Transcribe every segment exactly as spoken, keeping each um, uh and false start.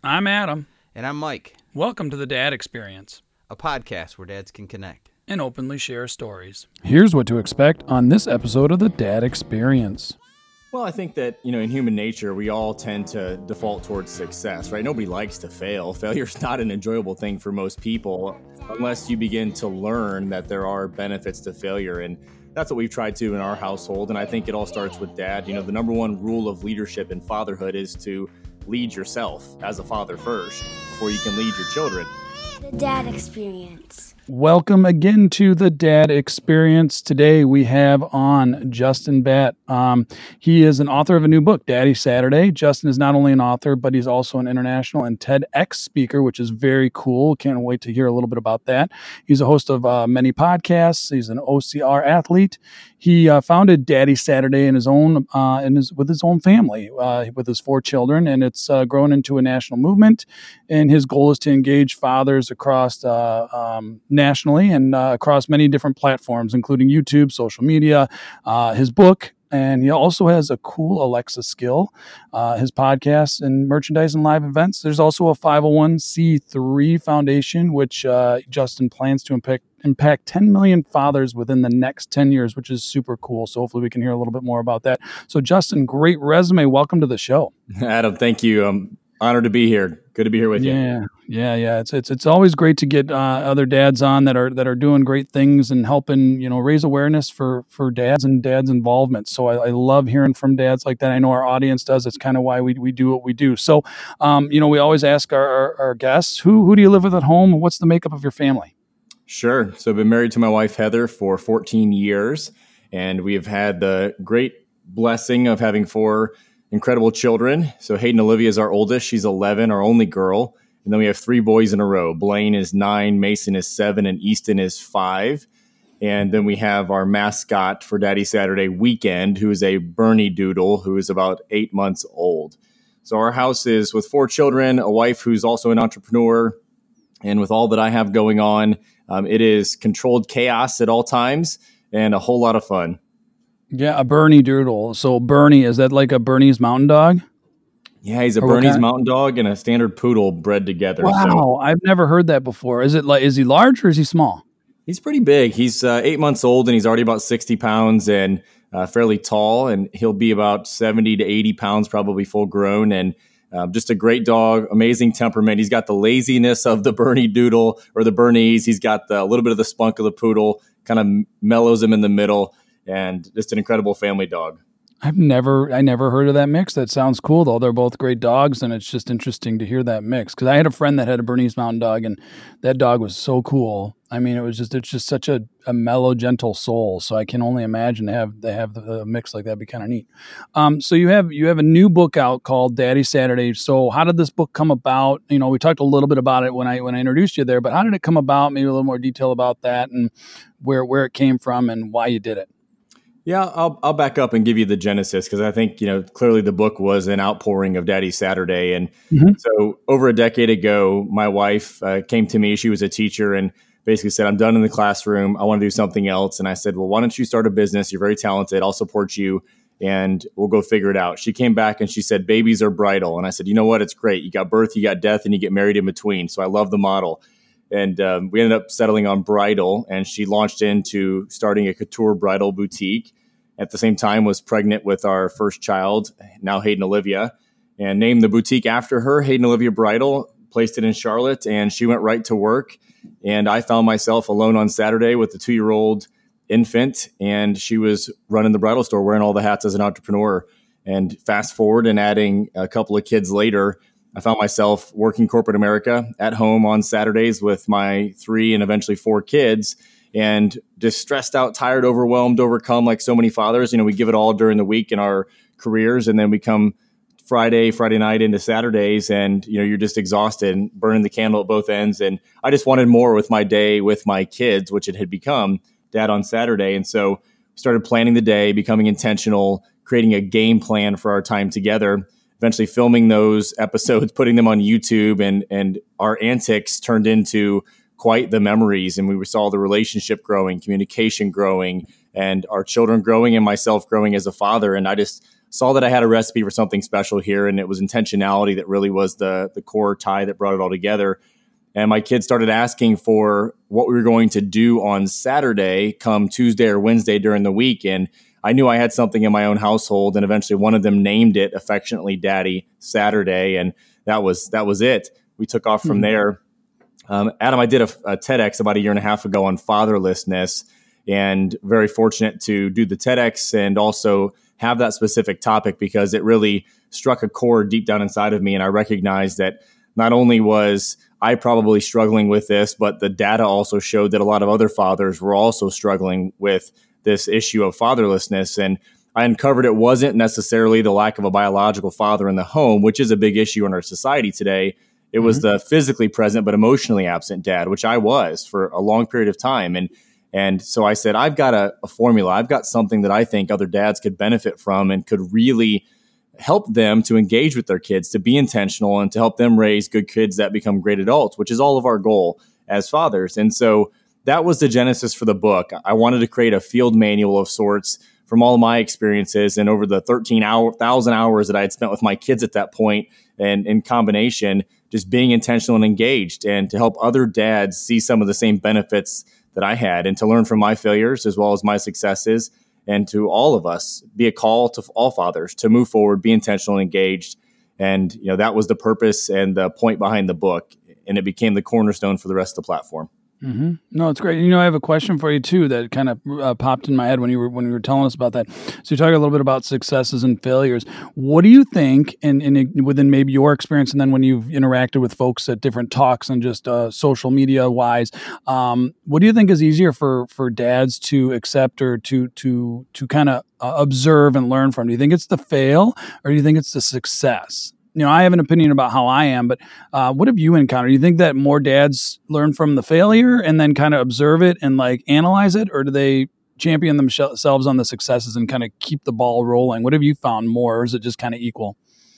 I'm Adam. And I'm Mike. Welcome to the Dad Experience, a podcast where dads can connect and openly share stories. Here's what to expect on this episode of the Dad Experience. Well, I think that, you know, in human nature, we all tend to default towards success, right? Nobody likes to fail. Failure's not an enjoyable thing for most people unless you begin to learn that there are benefits to failure. And that's what we've tried to in our household. And I think it all starts with dad. You know, the number one rule of leadership and fatherhood is to lead yourself as a father first before you can lead your children. The Dad Experience. Welcome again to the Dad Experience. Today we have on Justin Batt. Um, he is an author of a new book, Daddy Saturday. Justin is not only an author, but he's also an international and TEDx speaker, which is very cool. Can't wait to hear a little bit about that. He's a host of uh, many podcasts. He's an O C R athlete. He uh, founded Daddy Saturday in his own, uh, in his with his own family, uh, with his four children, and it's uh, grown into a national movement. And his goal is to engage fathers across uh, um, nationally and uh, across many different platforms, including YouTube, social media, uh, his book. And he also has a cool Alexa skill, uh, his podcasts and merchandise and live events. There's also a five oh one c three foundation, which uh, Justin plans to impact, impact ten million fathers within the next ten years, which is super cool. So hopefully we can hear a little bit more about that. So Justin, great resume. Welcome to the show. Adam, thank you. I'm honored to be here. Good to be here with you. Yeah, yeah, yeah. It's it's it's always great to get uh, other dads on that are that are doing great things and helping, you know, raise awareness for for dads and dads' involvement. So I, I love hearing from dads like that. I know our audience does. It's kind of why we we do what we do. So, um, you know, we always ask our, our our guests, who who do you live with at home? What's the makeup of your family? Sure. So I've been married to my wife Heather for fourteen years, and we have had the great blessing of having four incredible children. So Hayden Olivia is our oldest. She's eleven, our only girl. And then we have three boys in a row. Blaine is nine, Mason is seven, and Easton is five. And then we have our mascot for Daddy Saturday weekend, who is a Bernie Doodle, who is about eight months old. So our house is with four children, a wife who's also an entrepreneur. And with all that I have going on, um, it is controlled chaos at all times and a whole lot of fun. Yeah, a Bernie Doodle. So Bernie, is that like a Bernese Mountain Dog? Yeah, he's a Or what Bernese kind? Mountain Dog and a standard poodle bred together. Wow, So I've never heard that before. Is it like, is he large or is he small? he's pretty big. He's uh, eight months old and he's already about sixty pounds and uh, fairly tall. And he'll be about seventy to eighty pounds, probably full grown. And uh, just a great dog, amazing temperament. He's got the laziness of the Bernie Doodle or the Bernese. He's got the, a little bit of the spunk of the poodle, kind of mellows him in the middle. And just an incredible family dog. I've never, I never heard of that mix. That sounds cool, though. They're both great dogs, and it's just interesting to hear that mix. Because I had a friend that had a Bernese Mountain Dog, and that dog was so cool. I mean, it was just, it's just such a, a mellow, gentle soul. So I can only imagine to have they have the, the mix like that. Be kind of neat. Um, so you have you have a new book out called Daddy Saturday. So how did this book come about? You know, we talked a little bit about it when I when I introduced you there, but how did it come about? Maybe a little more detail about that and where where it came from and why you did it. Yeah, I'll I'll back up and give you the genesis because I think, you know, clearly the book was an outpouring of Daddy Saturday. And Mhm. so over a decade ago, my wife uh, came to me. She was a teacher and basically said, I'm done in the classroom. I want to do something else. And I said, well, why don't you start a business? You're very talented. I'll support you and we'll go figure it out. She came back and she said, babies are bridal. And I said, you know what? It's great. You got birth, you got death, and you get married in between. So I love the model. And um, we ended up settling on bridal, and she launched into starting a couture bridal boutique. At the same time, was pregnant with our first child, now Hayden Olivia, and named the boutique after her, Hayden Olivia Bridal, placed it in Charlotte, and she went right to work. And I found myself alone on Saturday with a two-year-old infant, and she was running the bridal store, wearing all the hats as an entrepreneur. And fast forward and adding a couple of kids later, I found myself working corporate America at home on Saturdays with my three and eventually four kids, and just stressed out, tired, overwhelmed, overcome like so many fathers. You know, we give it all during the week in our careers, and then we come Friday, Friday night into Saturdays, and, you know, you're just exhausted and burning the candle at both ends. And I just wanted more with my day with my kids, which it had become, Dad on Saturday. And so started planning the day, becoming intentional, creating a game plan for our time together, eventually filming those episodes, putting them on YouTube, and and our antics turned into quite the memories. And we saw the relationship growing, communication growing, and our children growing, and myself growing as a father. And I just saw that I had a recipe for something special here, and it was intentionality that really was the the core tie that brought it all together. And my kids started asking for what we were going to do on Saturday come Tuesday or Wednesday during the week. And I knew I had something in my own household, and eventually one of them named it affectionately Daddy Saturday. And that was that was it. We took off from mm-hmm. there. Um, Adam, I did a, a TEDx about a year and a half ago on fatherlessness, and very fortunate to do the TEDx and also have that specific topic because it really struck a chord deep down inside of me. And I recognized that not only was I probably struggling with this, but the data also showed that a lot of other fathers were also struggling with this issue of fatherlessness. And I uncovered it wasn't necessarily the lack of a biological father in the home, which is a big issue in our society today. It mm-hmm. was the physically present but emotionally absent dad, which I was for a long period of time. And and so I said, I've got a, a formula. I've got something that I think other dads could benefit from and could really help them to engage with their kids, to be intentional, and to help them raise good kids that become great adults, which is all of our goal as fathers. And so that was the genesis for the book. I wanted to create a field manual of sorts from all of my experiences and over the thirteen thousand hours that I had spent with my kids at that point, and in combination, just being intentional and engaged, and to help other dads see some of the same benefits that I had, and to learn from my failures as well as my successes, and to all of us be a call to all fathers to move forward, be intentional and engaged. And, you know, that was the purpose and the point behind the book. And it became the cornerstone for the rest of the platform. Mm-hmm. No, it's great. You know, I have a question for you too that kind of uh, popped in my head when you were when you were telling us about that. So you're talking a little bit about successes and failures. What do you think, and in, in, within maybe your experience, and then when you've interacted with folks at different talks and just uh, social media wise, um, what do you think is easier for for dads to accept or to to to kind of uh, observe and learn from? Do you think it's the fail, or do you think it's the success? You know, I have an opinion about how I am, but uh, what have you encountered? Do you think that more dads learn from the failure and then kind of observe it and like analyze it, or do they champion themselves on the successes and kind of keep the ball rolling? What have you found more, or is it just kind of equal?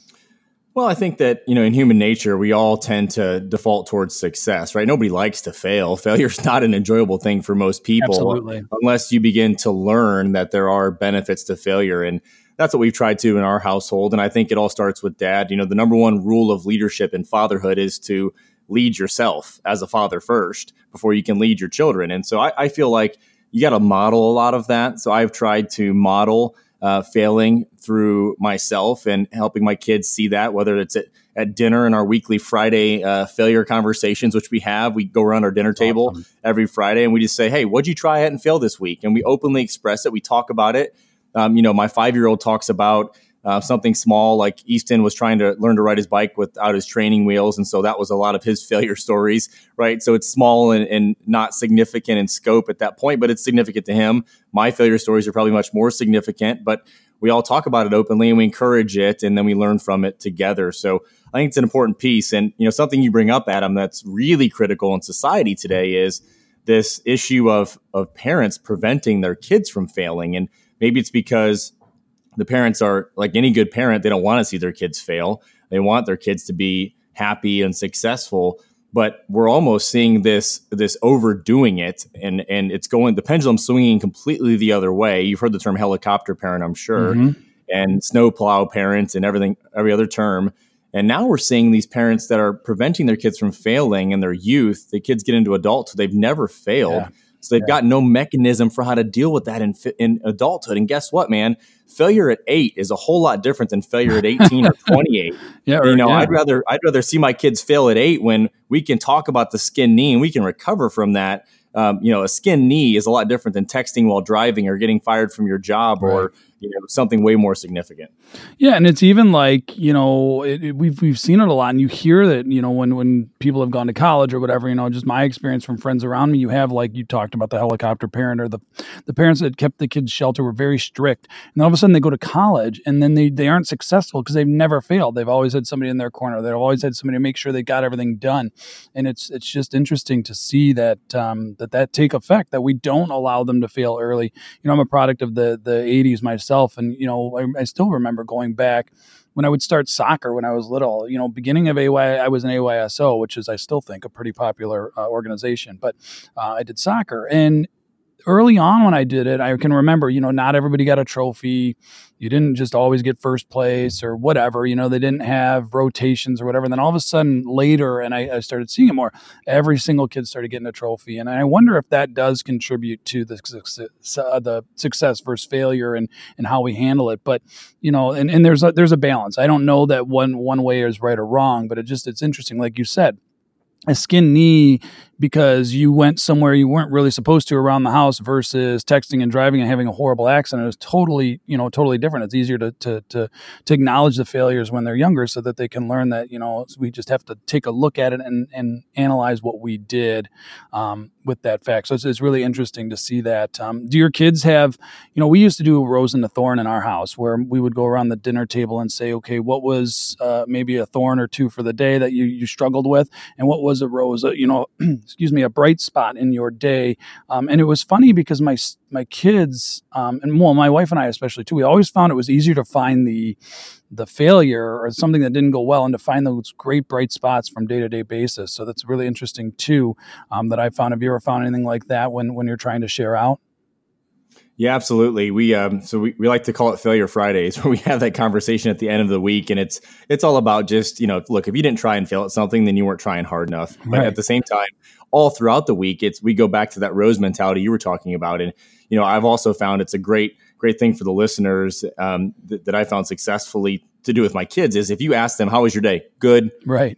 Well, I think that, you know, in human nature, we all tend to default towards success, right? Nobody likes to fail. Failure is not an enjoyable thing for most people. Absolutely. Unless you begin to learn that there are benefits to failure. And that's what we've tried to in our household. And I think it all starts with dad. You know, the number one rule of leadership and fatherhood is to lead yourself as a father first before you can lead your children. And so I, I feel like you got to model a lot of that. So I've tried to model uh, failing through myself and helping my kids see that, whether it's at, at dinner in our weekly Friday uh, failure conversations, which we have. We go around our dinner table awesome. every Friday and we just say, hey, what'd you try it and fail this week? And we openly express it. We talk about it. Um, you know, my five-year-old talks about uh, something small, like Easton was trying to learn to ride his bike without his training wheels. And so that was a lot of his failure stories, right? So it's small and, and not significant in scope at that point, but it's significant to him. My failure stories are probably much more significant, but we all talk about it openly and we encourage it, and then we learn from it together. So I think it's an important piece. And, you know, something you bring up, Adam, that's really critical in society today is this issue of, of parents preventing their kids from failing. And maybe it's because the parents are like any good parent. They don't want to see their kids fail. They want their kids to be happy and successful. But we're almost seeing this this overdoing it, and and it's going the pendulum swinging completely the other way. You've heard the term helicopter parent, I'm sure, mm-hmm. and snowplow parents and everything, every other term. And now we're seeing these parents that are preventing their kids from failing in their youth. The kids get into adulthood, they've never failed. Yeah. So they've yeah. got no mechanism for how to deal with that in, in adulthood. And guess what, man? Failure at eight is a whole lot different than failure at eighteen or twenty-eight. Yeah, or, you know, yeah. I'd rather I'd rather see my kids fail at eight when we can talk about the skinned knee and we can recover from that. Um, you know, a skinned knee is a lot different than texting while driving or getting fired from your job right. or, you know, something way more significant. Yeah. And it's even like, you know, it, it, we've, we've seen it a lot, and you hear that, you know, when, when people have gone to college or whatever, you know, just my experience from friends around me, you have, like you talked about, the helicopter parent, or the, the parents that kept the kids shelter were very strict. And then all of a sudden they go to college and then they, they aren't successful because they've never failed. They've always had somebody in their corner. They've always had somebody to make sure they got everything done. And it's, it's just interesting to see that, um, that that take effect, that we don't allow them to fail early. You know, I'm a product of the the eighties myself, and you know, I, I still remember going back when I would start soccer when I was little. You know, beginning of A Y, I was in A Y S O, which is, I still think, a pretty popular uh, organization. But uh, I did soccer, and early on when I did it, I can remember, you know, not everybody got a trophy. You didn't just always get first place or whatever, you know, they didn't have rotations or whatever. And then all of a sudden later, and I, I started seeing it more, every single kid started getting a trophy. And I wonder if that does contribute to the success, uh, the success versus failure and, and how we handle it. But, you know, and, and there's a, there's a balance. I don't know that one, one way is right or wrong, but it just, it's interesting. Like you said, a skinned knee because you went somewhere you weren't really supposed to around the house versus texting and driving and having a horrible accident is totally, you know, totally different. It's easier to, to, to, to acknowledge the failures when they're younger so that they can learn that, you know, we just have to take a look at it and, and analyze what we did um, with that fact. So it's, it's really interesting to see that. Um, do your kids have, you know, we used to do a rose and a thorn in our house where we would go around the dinner table and say, okay, what was uh, maybe a thorn or two for the day that you, you struggled with? And what was a rose, uh, you know, excuse me, a bright spot in your day. Um, and it was funny because my my kids, um, and well, my wife and I especially too, we always found it was easier to find the the failure or something that didn't go well and to find those great bright spots from day-to-day basis. So that's really interesting too, um, that I found. Have you ever found anything like that when, when you're trying to share out? Yeah, absolutely. We um, so we, we like to call it Failure Fridays, where we have that conversation at the end of the week, and it's it's all about just, you know, look, if you didn't try and fail at something, then you weren't trying hard enough. But Right. at the same time, all throughout the week, it's we go back to that rose mentality you were talking about, and you know, I've also found it's a great great thing for the listeners um, that, that I found successfully to do with my kids is if you ask them, "How was your day?" Good. Right.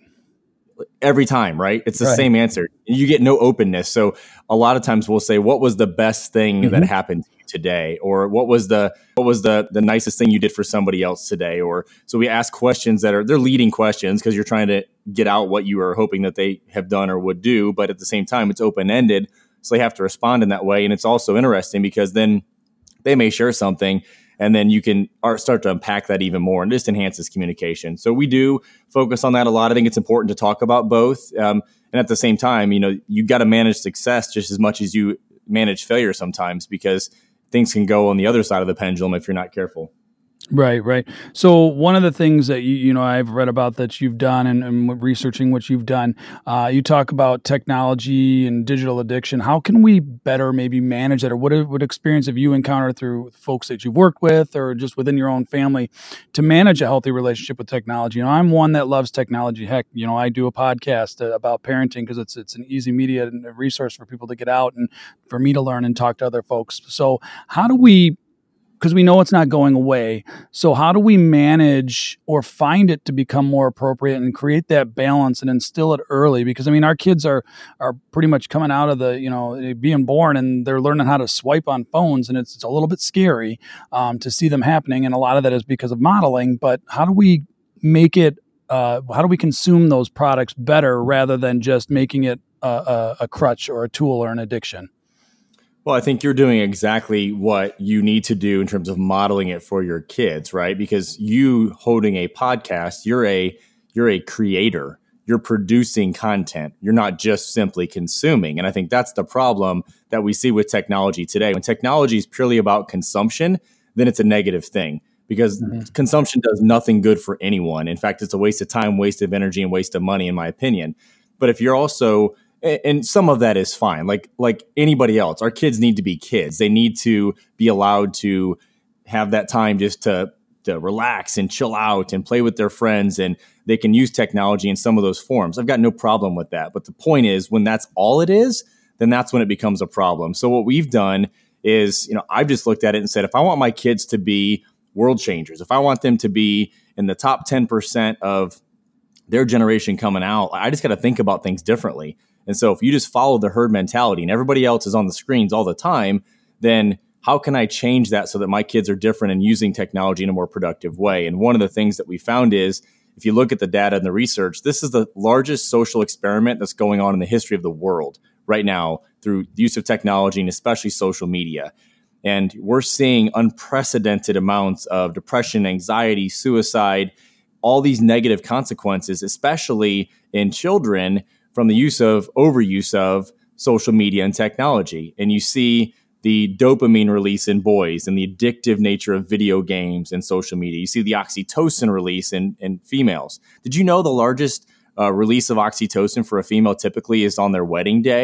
Every time, right? It's the Right. same answer. You get no openness. So a lot of times we'll say, what was the best thing Mm-hmm. that happened to you today? Or what was the what was the the nicest thing you did for somebody else today? Or so we ask questions that are they're leading questions because you're trying to get out what you are hoping that they have done or would do, but at the same time it's open-ended. So they have to respond in that way. And it's also interesting because then they may share something and then you can start to unpack that even more and just enhances communication. So we do focus on that a lot. I think it's important to talk about both. Um, and at the same time, you know, you got to manage success just as much as you manage failure sometimes because things can go on the other side of the pendulum if you're not careful. Right, right. So one of the things that you you know I've read about that you've done and, and researching what you've done, uh, you talk about technology and digital addiction. How can we better maybe manage that, or what what experience have you encountered through folks that you've worked with, or just within your own family, to manage a healthy relationship with technology? You know, I'm one that loves technology. Heck, you know, I do a podcast uh, about parenting because it's it's an easy media and a resource for people to get out and for me to learn and talk to other folks. So how do we? Because we know it's not going away. So how do we manage or find it to become more appropriate and create that balance and instill it early? Because I mean, our kids are are pretty much coming out of the, you know, being born and they're learning how to swipe on phones, and it's, it's a little bit scary um, to see them happening. And a lot of that is because of modeling. But how do we make it? Uh, how do we consume those products better rather than just making it a, a, a crutch or a tool or an addiction? Well, I think you're doing exactly what you need to do in terms of modeling it for your kids, right? Because you holding a podcast, you're a you're a creator. You're producing content. You're not just simply consuming. And I think that's the problem that we see with technology today. When technology is purely about consumption, then it's a negative thing because mm-hmm. consumption does nothing good for anyone. In fact, it's a waste of time, waste of energy, and waste of money, in my opinion. But if you're also and some of that is fine. Like like anybody else, our kids need to be kids. They need to be allowed to have that time just to, to relax and chill out and play with their friends. And they can use technology in some of those forms. I've got no problem with that. But the point is, when that's all it is, then that's when it becomes a problem. So what we've done is, you know, I've just looked at it and said, if I want my kids to be world changers, if I want them to be in the top ten percent of their generation coming out, I just got to think about things differently. And so if you just follow the herd mentality and everybody else is on the screens all the time, then how can I change that so that my kids are different and using technology in a more productive way? And one of the things that we found is, if you look at the data and the research, this is the largest social experiment that's going on in the history of the world right now through the use of technology and especially social media. And we're seeing unprecedented amounts of depression, anxiety, suicide, all these negative consequences, especially in children, from the use of overuse of social media and technology. And you see the dopamine release in boys and the addictive nature of video games and social media. You see the oxytocin release in, in females. Did you know the largest uh, release of oxytocin for a female typically is on their wedding day?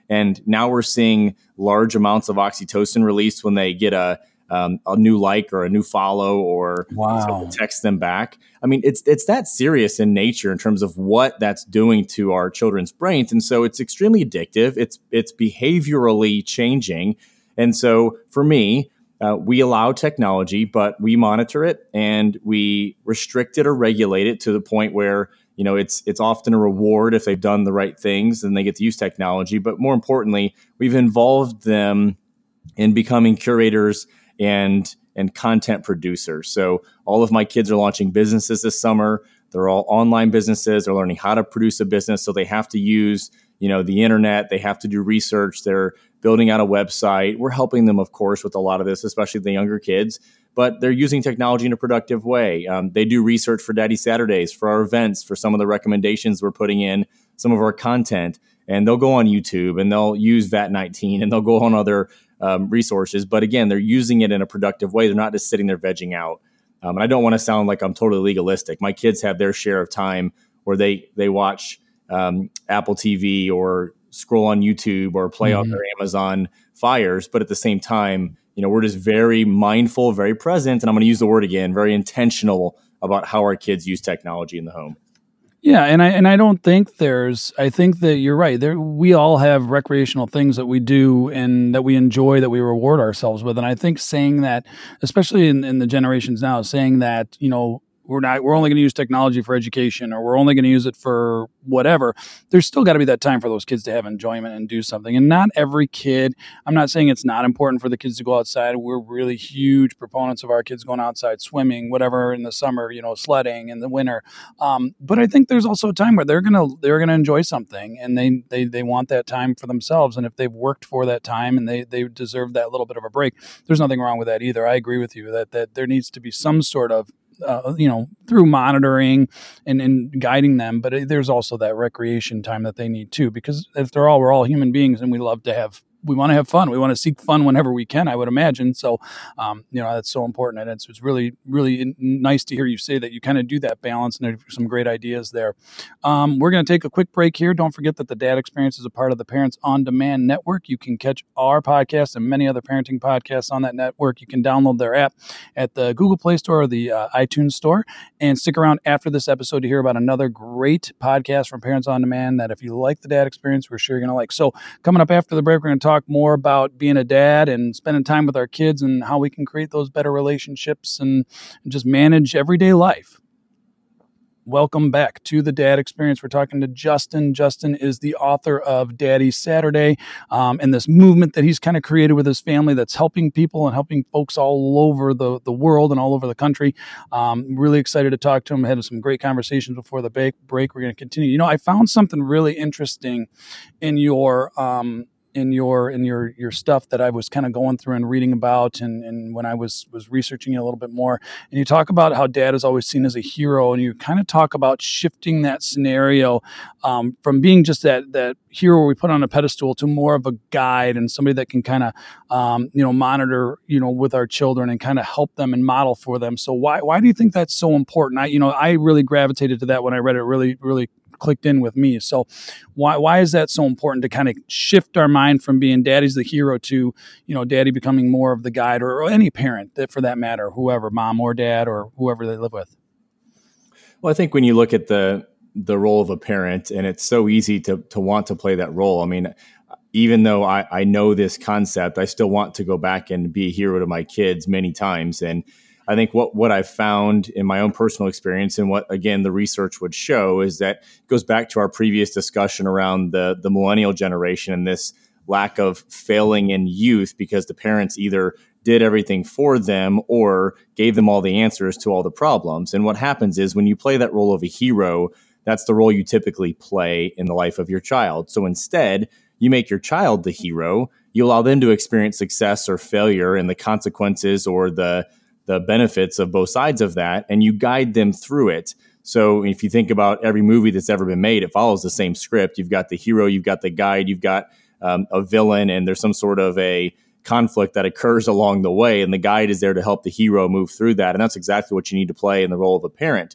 And now we're seeing large amounts of oxytocin released when they get a um, a new like or a new follow or Wow. someone text them back. I mean, it's it's that serious in nature in terms of what that's doing to our children's brains. And so it's extremely addictive. It's it's behaviorally changing. And so for me, uh, we allow technology, but we monitor it and we restrict it or regulate it to the point where, you know, it's it's often a reward if they've done the right things and they get to use technology. But more importantly, we've involved them in becoming curators and and content producers. So all of my kids are launching businesses this summer. They're all online businesses. They're learning how to produce a business. So they have to use, you know, the internet. They have to do research. They're building out a website. We're helping them, of course, with a lot of this, especially the younger kids. But they're using technology in a productive way. Um, they do research for Daddy Saturdays, for our events, for some of the recommendations we're putting in, some of our content. And they'll go on YouTube and they'll use V A T nineteen and they'll go on other um, resources. But again, they're using it in a productive way. They're not just sitting there vegging out. Um, and I don't want to sound like I'm totally legalistic. My kids have their share of time where they they watch um, Apple T V or scroll on YouTube or play mm-hmm. on their Amazon Fires. But at the same time, you know, we're just very mindful, very present. And I'm going to use the word again, very intentional about how our kids use technology in the home. Yeah, and I and I don't think there's. I think that you're right. There, we all have recreational things that we do and that we enjoy, that we reward ourselves with. And I think saying that, especially in, in the generations now, saying that, you know, we're not, we're only going to use technology for education, or we're only going to use it for whatever. There's still got to be that time for those kids to have enjoyment and do something. And not every kid, I'm not saying it's not important for the kids to go outside. We're really huge proponents of our kids going outside, swimming, whatever, in the summer, you know, sledding in the winter. Um, but I think there's also a time where they're going to, they're going to enjoy something, and they, they, they want that time for themselves. And if they've worked for that time and they, they deserve that little bit of a break, there's nothing wrong with that either. I agree with you that, that there needs to be some sort of, Uh, you know, through monitoring and, and guiding them. But there's also that recreation time that they need too, because after all, we're all human beings and we love to have, we want to have fun. We want to seek fun whenever we can, I would imagine. So, um, you know, that's so important. And it's, it's really, really nice to hear you say that you kind of do that balance, and there's some great ideas there. Um, we're going to take a quick break here. Don't forget that the Dad Experience is a part of the Parents on Demand Network. You can catch our podcast and many other parenting podcasts on that network. You can download their app at the Google Play Store or the uh, iTunes Store, and stick around after this episode to hear about another great podcast from Parents on Demand that if you like the Dad Experience, we're sure you're going to like. So coming up after the break, we're going to talk more about being a dad and spending time with our kids and how we can create those better relationships and, and just manage everyday life. Welcome back to the Dad Experience. We're talking to Justin. Justin is the author of Daddy Saturday, um, and this movement that he's kind of created with his family that's helping people and helping folks all over the, the world and all over the country. Um, really excited to talk to him. I had some great conversations before the break. break. We're going to continue. You know, I found something really interesting in your um, in your in your your stuff that I was kind of going through and reading about, and, and when I was was researching it a little bit more. And you talk about how dad is always seen as a hero, and you kind of talk about shifting that scenario um, from being just that that hero we put on a pedestal to more of a guide and somebody that can kind of um, you know monitor you know with our children and kind of help them and model for them. So why why do you think that's so important? I you know I really gravitated to that when I read it. Really really clicked in with me. So why why is that so important to kind of shift our mind from being daddy's the hero to, you know, daddy becoming more of the guide, or, or any parent that for that matter, whoever, mom or dad or whoever they live with? Well, I think when you look at the the role of a parent, and it's so easy to to want to play that role. I mean, even though I, I know this concept, I still want to go back and be a hero to my kids many times. And I think what, what I've found in my own personal experience, and what, again, the research would show, is that it goes back to our previous discussion around the, the millennial generation and this lack of failing in youth because the parents either did everything for them or gave them all the answers to all the problems. And what happens is when you play that role of a hero, that's the role you typically play in the life of your child. So instead, you make your child the hero. You allow them to experience success or failure and the consequences or the the benefits of both sides of that, and you guide them through it. So if you think about every movie that's ever been made, it follows the same script. You've got the hero, you've got the guide, you've got um, a villain, and there's some sort of a conflict that occurs along the way, and the guide is there to help the hero move through that. And that's exactly what you need to play in the role of a parent.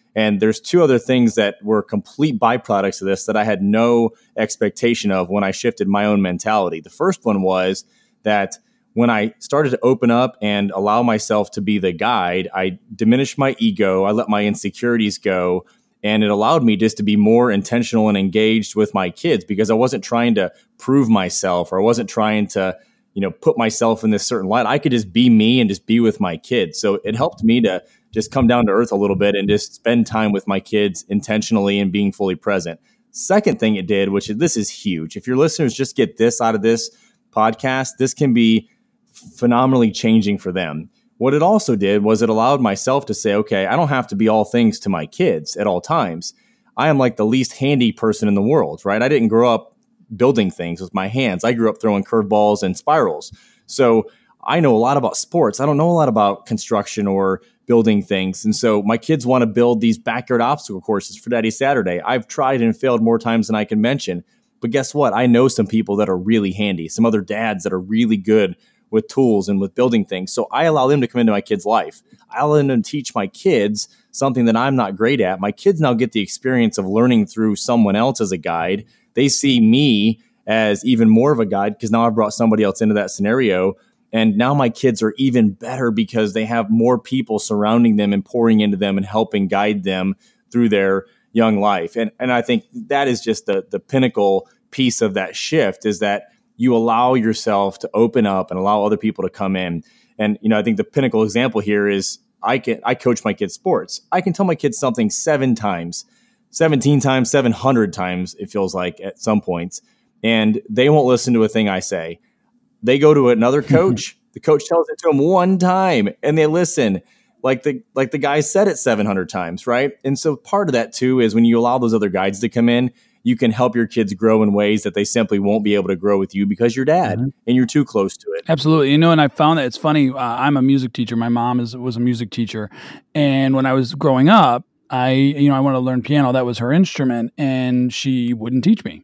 And there's two other things that were complete byproducts of this that I had no expectation of when I shifted my own mentality. The first one was that when I started to open up and allow myself to be the guide, I diminished my ego. I let my insecurities go. And it allowed me just to be more intentional and engaged with my kids because I wasn't trying to prove myself or I wasn't trying to, you know, put myself in this certain light. I could just be me and just be with my kids. So it helped me to just come down to earth a little bit and just spend time with my kids intentionally and being fully present. Second thing it did, which is, this is huge. If your listeners just get this out of this podcast, this can be phenomenally changing for them. What it also did was it allowed myself to say, okay, I don't have to be all things to my kids at all times. I am like the least handy person in the world, right? I didn't grow up building things with my hands. I grew up throwing curveballs and spirals. So I know a lot about sports. I don't know a lot about construction or building things. And so my kids want to build these backyard obstacle courses for Daddy Saturday. I've tried and failed more times than I can mention. But guess what? I know some people that are really handy, some other dads that are really good with tools and with building things. So I allow them to come into my kids' life. I allow them to teach my kids something that I'm not great at. My kids now get the experience of learning through someone else as a guide. They see me as even more of a guide because now I've brought somebody else into that scenario. And now my kids are even better because they have more people surrounding them and pouring into them and helping guide them through their young life. And and I think that is just the the pinnacle piece of that shift, is that you allow yourself to open up and allow other people to come in. And, you know, I think the pinnacle example here is I can, I coach my kids sports. I can tell my kids something seven times, seventeen times, seven hundred times, it feels like at some points, and they won't listen to a thing I say. They go to another coach. The coach tells it to them one time and they listen like the, like the guy said it seven hundred times. Right. And so part of that too, is when you allow those other guides to come in, you can help your kids grow in ways that they simply won't be able to grow with you because you're dad mm-hmm. and you're too close to it. Absolutely. You know, and I found that it's funny. Uh, I'm a music teacher. My mom is was a music teacher. And when I was growing up, I, you know, I wanted to learn piano. That was her instrument, and she wouldn't teach me.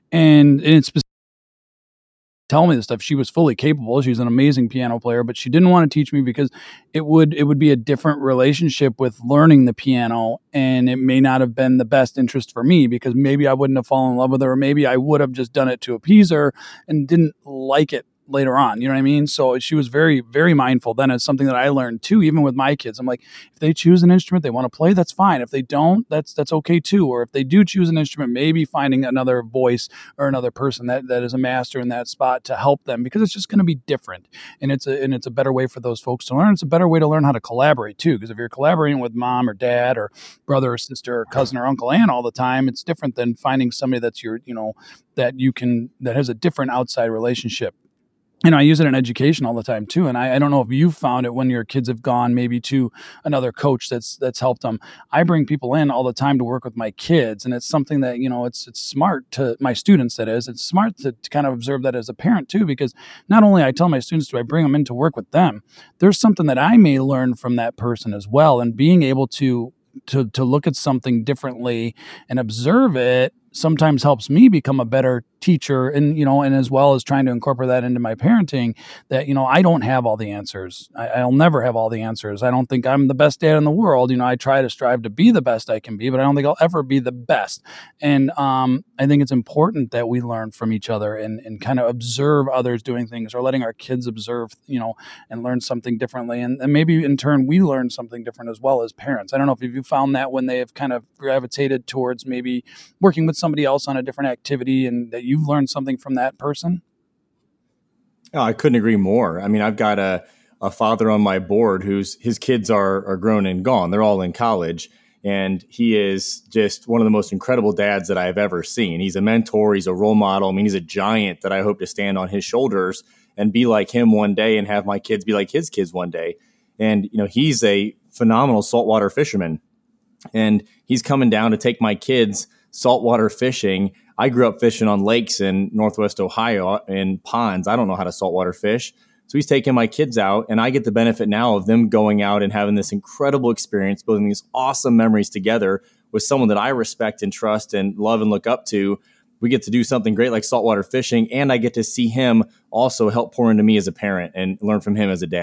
And it's tell me this stuff. She was fully capable. She's an amazing piano player, but she didn't want to teach me because it would it would be a different relationship with learning the piano, and it may not have been the best interest for me because maybe I wouldn't have fallen in love with her, or maybe I would have just done it to appease her and didn't like it later on. You know what I mean? So she was very, very mindful. Then it's something that I learned too, even with my kids. I'm like, if they choose an instrument they want to play, that's fine. If they don't, that's that's okay too. Or if they do choose an instrument, maybe finding another voice or another person that, that is a master in that spot to help them, because it's just going to be different. And it's a and it's a better way for those folks to learn. It's a better way to learn how to collaborate too. Because if you're collaborating with mom or dad or brother or sister or cousin or uncle, aunt all the time, it's different than finding somebody that's your, you know, that you can, that has a different outside relationship. You know, I use it in education all the time too. And I, I don't know if you've found it when your kids have gone maybe to another coach that's that's helped them. I bring people in all the time to work with my kids. And it's something that, you know, it's it's smart to my students, that is. It's smart to, to kind of observe that as a parent too, because not only I tell my students, do I bring them in to work with them, there's something that I may learn from that person as well. And being able to to to look at something differently and observe it sometimes helps me become a better teacher, and, you know, and as well as trying to incorporate that into my parenting, that, you know, I don't have all the answers. I, I'll never have all the answers. I don't think I'm the best dad in the world. You know, I try to strive to be the best I can be, but I don't think I'll ever be the best. And um, I think it's important that we learn from each other and, and kind of observe others doing things, or letting our kids observe, you know, and learn something differently. And, and maybe in turn, we learn something different as well as parents. I don't know if you found that when they have kind of gravitated towards maybe working with somebody else on a different activity, and that you've learned something from that person. Oh, I couldn't agree more. I mean, I've got a, a father on my board whose his kids are are grown and gone. They're all in college. And he is just one of the most incredible dads that I've ever seen. He's a mentor. He's a role model. I mean, he's a giant that I hope to stand on his shoulders and be like him one day, and have my kids be like his kids one day. And, you know, he's a phenomenal saltwater fisherman. And he's coming down to take my kids saltwater fishing. I grew up fishing on lakes in Northwest Ohio in ponds. I don't know how to saltwater fish. So he's taking my kids out, and I get the benefit now of them going out and having this incredible experience, building these awesome memories together with someone that I respect and trust and love and look up to. We get to do something great like saltwater fishing, and I get to see him also help pour into me as a parent and learn from him as a dad.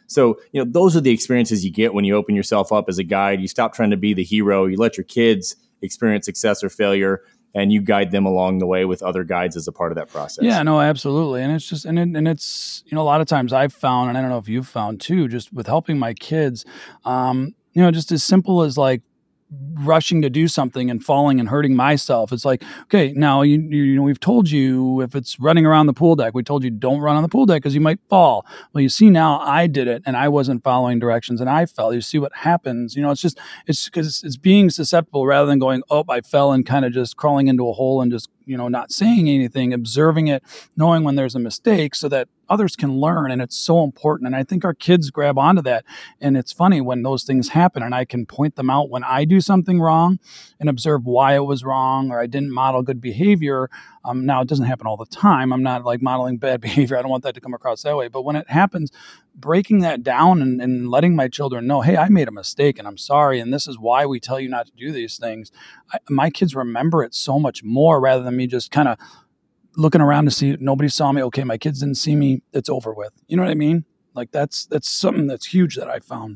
So, you know, those are the experiences you get when you open yourself up as a guide. You stop trying to be the hero. You let your kids experience success or failure, and you guide them along the way with other guides as a part of that process. Yeah, no, absolutely. And it's just, and, it, and it's, you know, a lot of times I've found, and I don't know if you've found too, just with helping my kids, um, you know, just as simple as like rushing to do something and falling and hurting myself. It's like, okay, now, you, you, you know, we've told you if it's running around the pool deck, we told you don't run on the pool deck because you might fall. Well, you see, now I did it and I wasn't following directions and I fell. You see what happens. You know, it's just, it's because it's being susceptible rather than going, oh, I fell, and kind of just crawling into a hole and just, you know, not saying anything, observing it, knowing when there's a mistake so that others can learn. And it's so important. And I think our kids grab onto that. And it's funny when those things happen and I can point them out when I do something wrong and observe why it was wrong, or I didn't model good behavior. Um, now, it doesn't happen all the time. I'm not like modeling bad behavior. I don't want that to come across that way. But when it happens, breaking that down and, and letting my children know, hey, I made a mistake and I'm sorry, and this is why we tell you not to do these things. I, my kids remember it so much more rather than me just kind of looking around to see nobody saw me. Okay, my kids didn't see me. It's over with. You know what I mean? Like that's that's something that's huge that I found.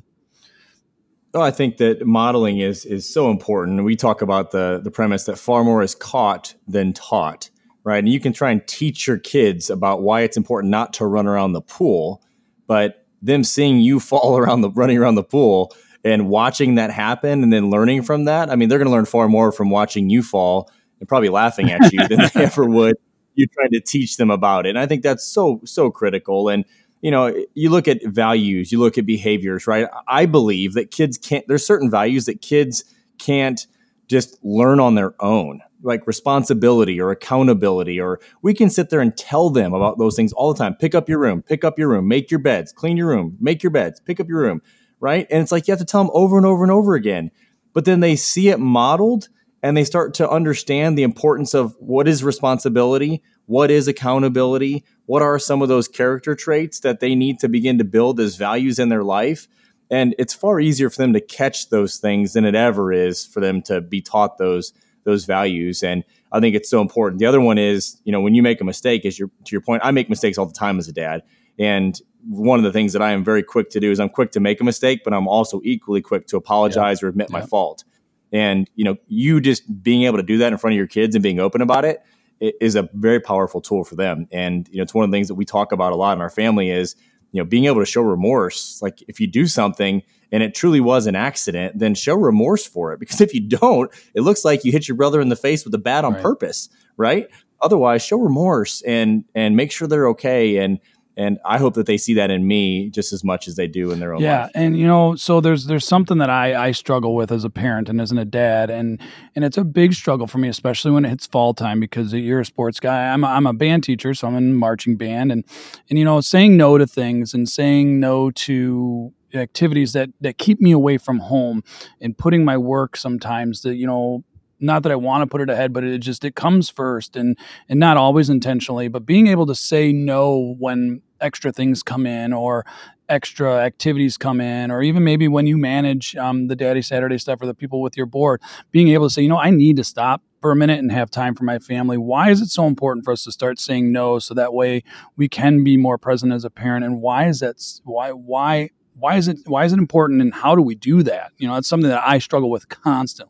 Oh, I think that modeling is is so important. We talk about the the premise that far more is caught than taught, right? And you can try and teach your kids about why it's important not to run around the pool, but them seeing you fall around the running around the pool and watching that happen and then learning from that. I mean, they're going to learn far more from watching you fall and probably laughing at you than they ever would you trying to teach them about it. And I think that's so, so critical. And, you know, you look at values, you look at behaviors, right? I believe that kids can't, there's certain values that kids can't just learn on their own, like responsibility or accountability, or we can sit there and tell them about those things all the time. Pick up your room, pick up your room, make your beds, clean your room, make your beds, pick up your room, right? And it's like you have to tell them over and over and over again. But then they see it modeled and they start to understand the importance of what is responsibility, what is accountability, what are some of those character traits that they need to begin to build as values in their life. And it's far easier for them to catch those things than it ever is for them to be taught those those values. And I think it's so important. The other one is, you know, when you make a mistake, as your to your point, I make mistakes all the time as a dad. And one of the things that I am very quick to do is I'm quick to make a mistake, but I'm also equally quick to apologize yeah. or admit yeah. my fault. And, you know, you just being able to do that in front of your kids and being open about it, it is a very powerful tool for them. And, you know, it's one of the things that we talk about a lot in our family is, you know, being able to show remorse. Like if you do something and it truly was an accident, then show remorse for it. Because if you don't, it looks like you hit your brother in the face with a bat on right. purpose, right? Otherwise, show remorse and and make sure they're okay. And and I hope that they see that in me just as much as they do in their own yeah, life. Yeah, and you know, so there's there's something that I I struggle with as a parent and as a dad, and and it's a big struggle for me, especially when it hits fall time, because you're a sports guy. I'm a, I'm a band teacher, so I'm in marching band, and and you know, saying no to things and saying no to activities that that keep me away from home, and putting my work sometimes that, you know, not that I want to put it ahead, but it just, it comes first, and, and not always intentionally, but being able to say no when extra things come in or extra activities come in, or even maybe when you manage um, the Daddy Saturday stuff or the people with your board, being able to say, you know, I need to stop for a minute and have time for my family. Why is it so important for us to start saying no so that way we can be more present as a parent? And why is that? Why, why, why is it, why is it important, and how do we do that? You know, it's something that I struggle with constantly.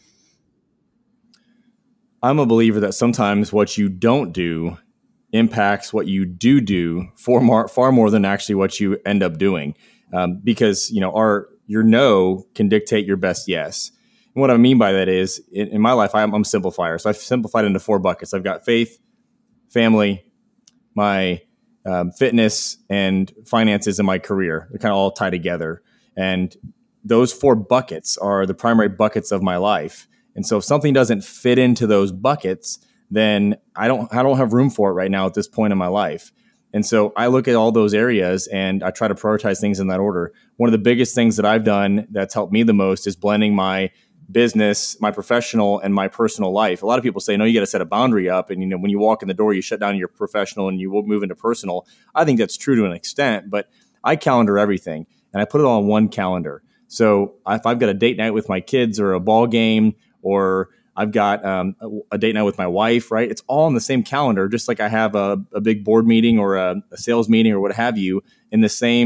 I'm a believer that sometimes what you don't do impacts what you do do far more, far more than actually what you end up doing. Um, because, you know, our, your no can dictate your best yes. And what I mean by that is in, in my life, I'm, I'm a simplifier. So I've simplified into four buckets. I've got faith, family, my um, fitness, and finances, and my career. They're kind of all tied together. And those four buckets are the primary buckets of my life. And so if something doesn't fit into those buckets, then I don't I don't have room for it right now at this point in my life. And so I look at all those areas and I try to prioritize things in that order. One of the biggest things that I've done that's helped me the most is blending my business, my professional, and my personal life. A lot of people say, no, you got to set a boundary up. And, you know, when you walk in the door, you shut down your professional and you will move into personal. I think that's true to an extent, but I calendar everything and I put it all on one calendar. So if I've got a date night with my kids or a ball game, or I've got um, a, a date night with my wife, right? It's all on the same calendar, just like I have a, a big board meeting or a, a sales meeting or what have you in the same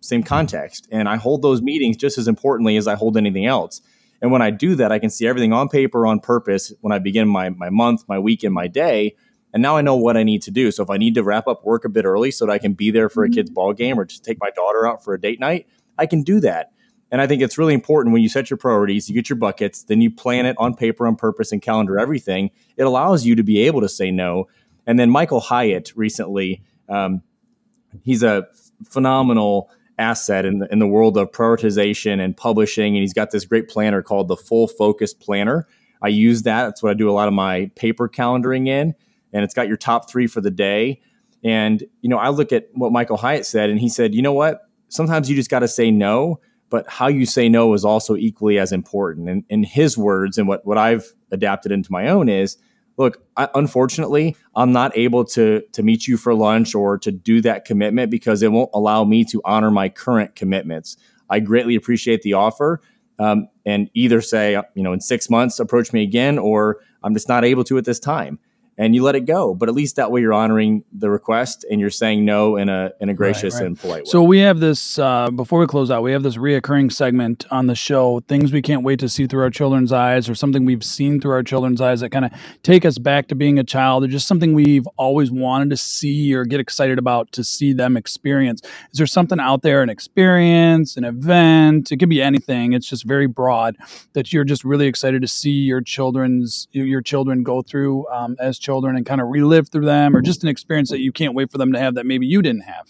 same context. And I hold those meetings just as importantly as I hold anything else. And when I do that, I can see everything on paper, on purpose, when I begin my, my month, my week, and my day. And now I know what I need to do. So if I need to wrap up work a bit early so that I can be there for a kid's ball game or just take my daughter out for a date night, I can do that. And I think it's really important when you set your priorities, you get your buckets, then you plan it on paper, on purpose, and calendar everything. It allows you to be able to say no. And then Michael Hyatt recently, um, he's a phenomenal asset in the, in the world of prioritization and publishing. And he's got this great planner called the Full Focus Planner. I use that. That's what I do a lot of my paper calendaring in. And it's got your top three for the day. And, you know, I look at what Michael Hyatt said, and he said, you know what? Sometimes you just got to say no, but how you say no is also equally as important. And in his words, and what, what I've adapted into my own is, look, I, unfortunately, I'm not able to to meet you for lunch or to do that commitment because it won't allow me to honor my current commitments. I greatly appreciate the offer, um, and either say, you know, in six months, approach me again, or I'm just not able to at this time. And you let it go. But at least that way you're honoring the request and you're saying no in a in a gracious right, right. and polite way. So we have this, uh, before we close out, we have this reoccurring segment on the show, things we can't wait to see through our children's eyes, or something we've seen through our children's eyes that kind of take us back to being a child, or just something we've always wanted to see or get excited about to see them experience. Is there something out there, an experience, an event? It could be anything. It's just very broad that you're just really excited to see your children's your children go through um, as children and kind of relive through them, or just an experience that you can't wait for them to have that maybe you didn't have?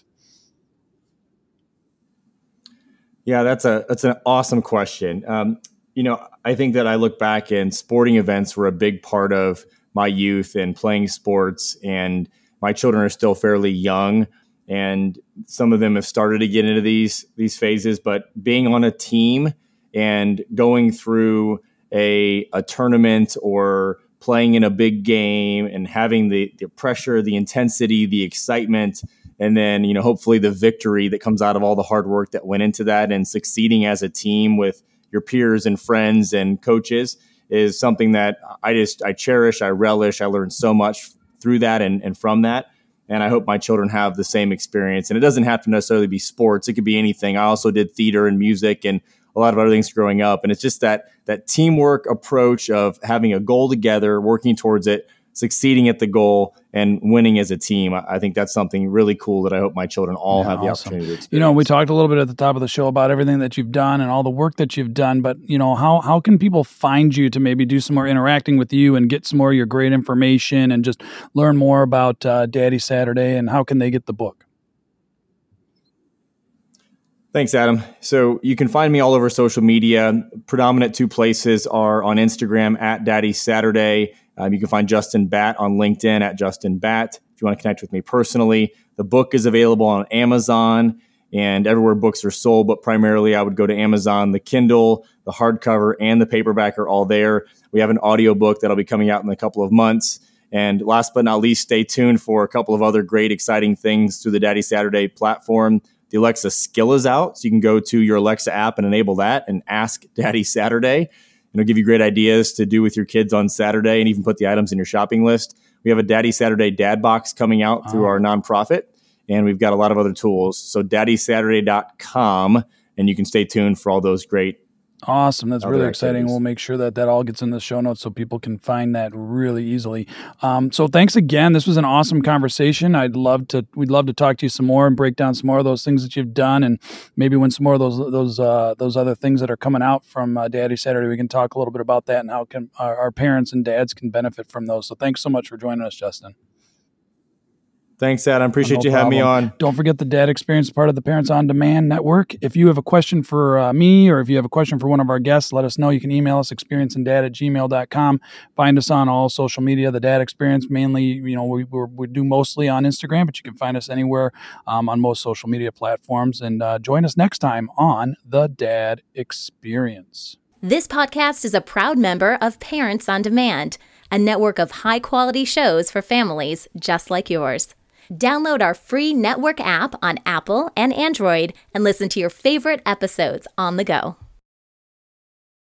Yeah, that's a that's an awesome question. Um, you know, I think that I look back and sporting events were a big part of my youth and playing sports, and my children are still fairly young, and some of them have started to get into these these phases. But being on a team and going through a a tournament or playing in a big game and having the, the pressure, the intensity, the excitement, and then, you know, hopefully the victory that comes out of all the hard work that went into that, and succeeding as a team with your peers and friends and coaches is something that I just, I cherish, I relish. I learned so much through that and, and from that. And I hope my children have the same experience. And it doesn't have to necessarily be sports. It could be anything. I also did theater and music and a lot of other things growing up. And it's just that that teamwork approach of having a goal together, working towards it, succeeding at the goal, and winning as a team. I think that's something really cool that I hope my children all yeah, have the awesome. opportunity to experience. You know, we talked a little bit at the top of the show about everything that you've done and all the work that you've done, but, you know, how how can people find you to maybe do some more interacting with you and get some more of your great information and just learn more about uh, Daddy Saturday, and how can they get the book? Thanks, Adam. So you can find me all over social media. Predominant two places are on Instagram at Daddy Saturday. Um, you can find Justin Batt on LinkedIn at Justin Batt. If you want to connect with me personally, the book is available on Amazon and everywhere books are sold, but primarily I would go to Amazon. The Kindle, the hardcover, and the paperback are all there. We have an audiobook that'll be coming out in a couple of months. And last but not least, stay tuned for a couple of other great, exciting things through the Daddy Saturday platform. The Alexa skill is out, so you can go to your Alexa app and enable that and ask Daddy Saturday. And it'll give you great ideas to do with your kids on Saturday, and even put the items in your shopping list. We have a Daddy Saturday Dad Box coming out oh. through our nonprofit, and we've got a lot of other tools. So daddy saturday dot com, and you can stay tuned for all those great Awesome. That's really exciting. activities. We'll make sure that that all gets in the show notes so people can find that really easily. Um, so thanks again. This was an awesome conversation. I'd love to, we'd love to talk to you some more and break down some more of those things that you've done. And maybe when some more of those, those, uh, those other things that are coming out from uh, Daddy Saturday, we can talk a little bit about that and how can our, our parents and dads can benefit from those. So thanks so much for joining us, Justin. Thanks, Adam. Appreciate no you having me problem. on. Don't forget the Dad Experience, part of the Parents on Demand Network. If you have a question for uh, me, or if you have a question for one of our guests, let us know. You can email us experienceanddad at gmail dot com. Find us on all social media, the Dad Experience. Mainly, you know, we we're, we do mostly on Instagram, but you can find us anywhere um, on most social media platforms. And uh, join us next time on the Dad Experience. This podcast is a proud member of Parents on Demand, a network of high-quality shows for families just like yours. Download our free network app on Apple and Android and listen to your favorite episodes on the go.